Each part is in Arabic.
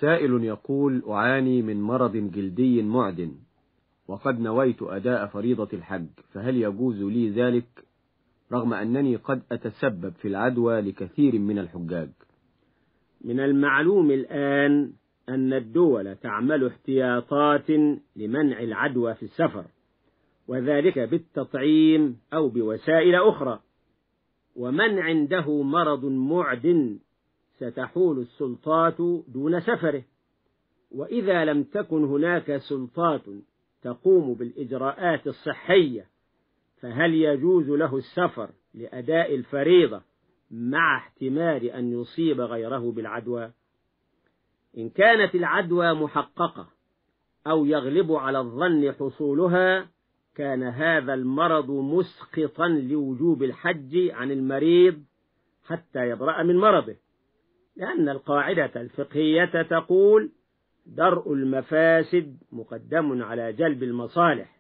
سائل يقول: أعاني من مرض جلدي معدٍ، وقد نويت أداء فريضة الحج، فهل يجوز لي ذلك رغم أنني قد أتسبب في العدوى لكثير من الحجاج؟ من المعلوم الآن أن الدول تعمل احتياطات لمنع العدوى في السفر، وذلك بالتطعيم أو بوسائل أخرى. ومن عنده مرض معد ستحول السلطات دون سفره، وإذا لم تكن هناك سلطات تقوم بالإجراءات الصحية فهل يجوز له السفر لأداء الفريضة مع احتمال أن يصيب غيره بالعدوى؟ إن كانت العدوى محققة أو يغلب على الظن حصولها كان هذا المرض مسقطا لوجوب الحج عن المريض حتى يبرأ من مرضه، لأن القاعدة الفقهية تقول: درء المفاسد مقدم على جلب المصالح،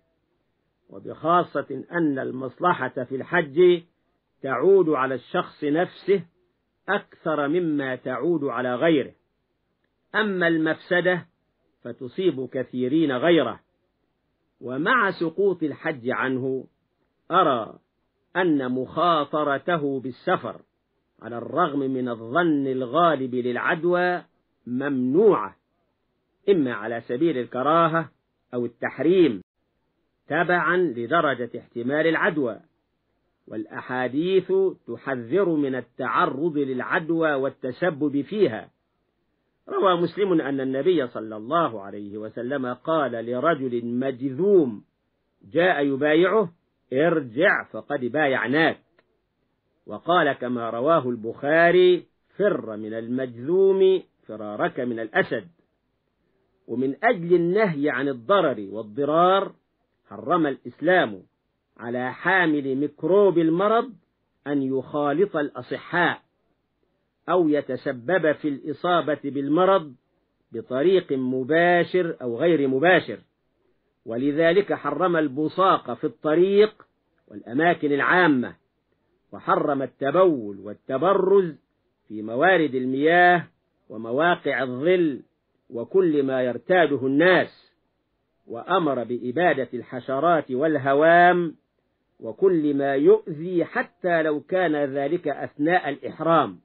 وبخاصة أن المصلحة في الحج تعود على الشخص نفسه أكثر مما تعود على غيره، أما المفسدة فتصيب كثيرين غيره. ومع سقوط الحج عنه أرى أن مخاطرته بالسفر على الرغم من الظن الغالب للعدوى ممنوعة، إما على سبيل الكراهة أو التحريم تبعا لدرجة احتمال العدوى، والأحاديث تحذر من التعرض للعدوى والتسبب فيها. روى مسلم أن النبي صلى الله عليه وسلم قال لرجل مجذوم جاء يبايعه: ارجع فقد بايعناك. وقال كما رواه البخاري: فر من المجذوم فرارك من الأسد. ومن أجل النهي عن الضرر والضرار حرم الإسلام على حامل ميكروب المرض أن يخالط الأصحاء أو يتسبب في الإصابة بالمرض بطريق مباشر أو غير مباشر، ولذلك حرم البصاق في الطريق والأماكن العامة، وحرم التبول والتبرز في موارد المياه ومواقع الظل وكل ما يرتاده الناس، وأمر بإبادة الحشرات والهوام وكل ما يؤذي حتى لو كان ذلك أثناء الإحرام.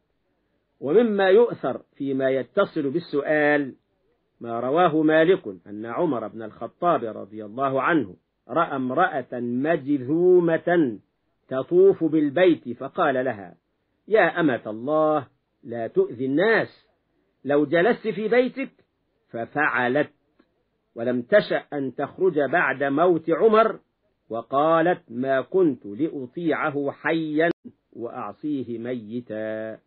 ومما يؤثر فيما يتصل بالسؤال ما رواه مالك أن عمر بن الخطاب رضي الله عنه رأى امرأة مجذومة تطوف بالبيت فقال لها: يا أمة الله لا تؤذي الناس، لو جلست في بيتك. ففعلت، ولم تشأ أن تخرج بعد موت عمر، وقالت: ما كنت لأطيعه حيا وأعصيه ميتا.